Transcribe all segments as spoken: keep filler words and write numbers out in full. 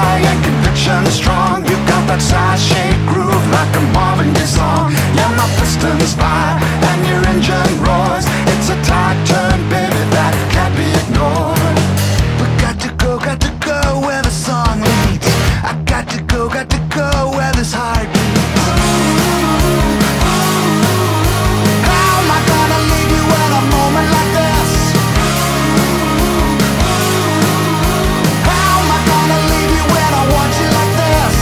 high and conviction strong. You got that side-shaped groove like a Marvin Gaye song. Yeah, my pistons fire and your engine roars. It's a tight turn, baby, that can't be ignored. We got to go, got to go where the song leads. I got to go, got to go where this heart beats. How am I gonna leave you in a moment like this? How am I gonna leave you when I want you like this?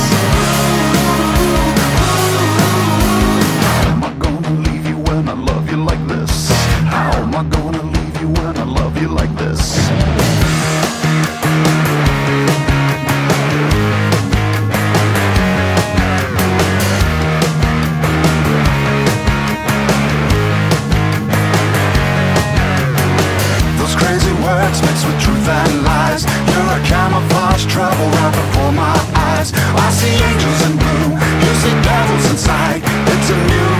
How am I gonna leave you when I love you like this? How am I gonna leave you when I love you like this? Mixed with truth and lies. You're a camouflage trouble right before my eyes. I see angels in blue, you see devils inside. It's a new